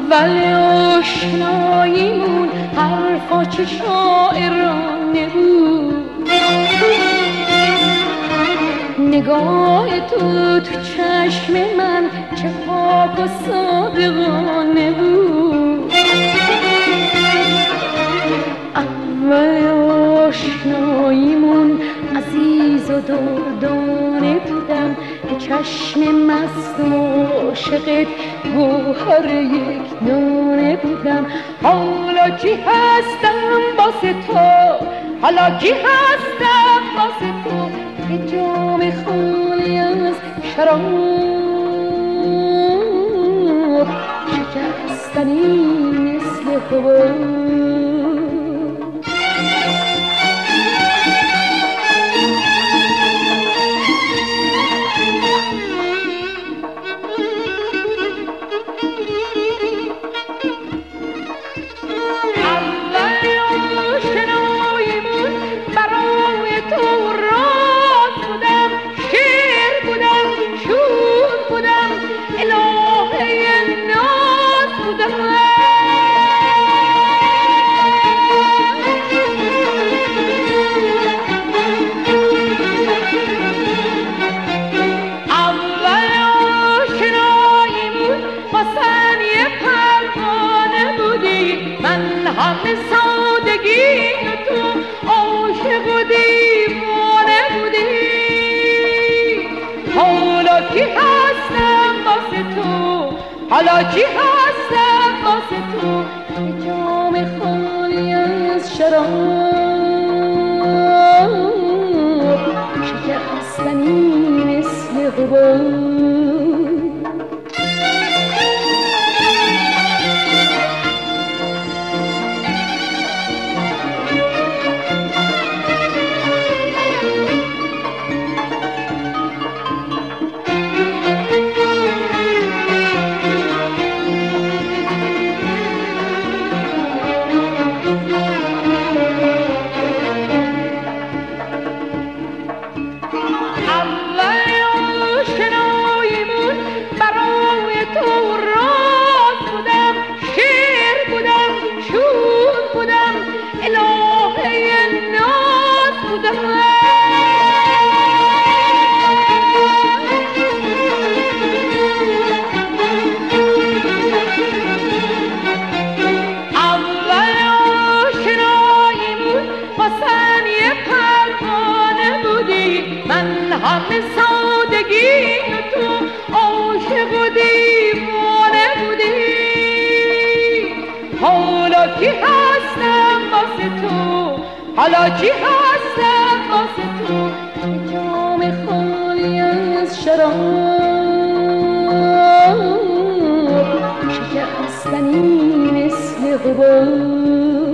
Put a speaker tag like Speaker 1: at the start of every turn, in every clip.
Speaker 1: اول آشناییمون حرفا چه شاعرانه بود، نگاه تو چشم من چه پاک و صادقانه بود. اول آشناییمون عزیز و دردانه بودم، به چشم مست و عاشقت گوهر یک دانه بودم. حالا کی هستم واسه تو، حالا کی هستم واسه تو، که جام خالی از شراب شکستنی مثل حباب. همه سادگی تو عاشق و دیوانه بودی. حالا کی هستم واسه تو، حالا کی هستم واسه تو، که جام خالی از شراب شکستنی مثل حباب. همه سادگی تو عاشق و دیوانه بودی. حالا کی هستم واسه تو، حالا کی هستم واسه تو، که جام خالی از شراب شکستنی مثل حباب.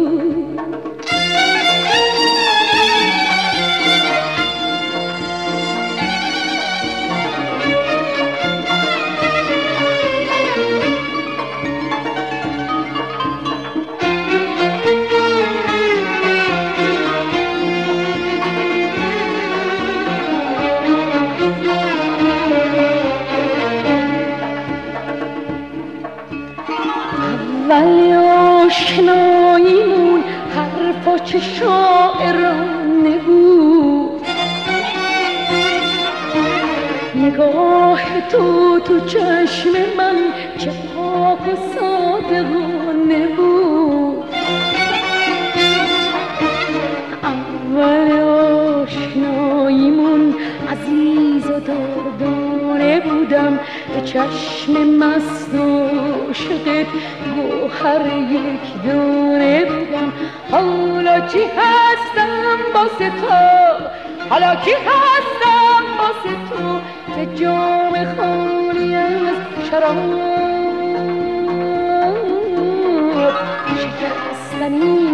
Speaker 1: اول آشناییمون حرفا چه شاعرانه بود، نگاه تو چشم من چه پاک و صادقانه بود. اول آشناییمون عزیز و دردانه بودم، به چشم مست و عاشقت گوهر یک دانه بودم. حالا کی هستم واسه تو، حالا کی هستم واسه تو، که جام خالی از شراب شکستنی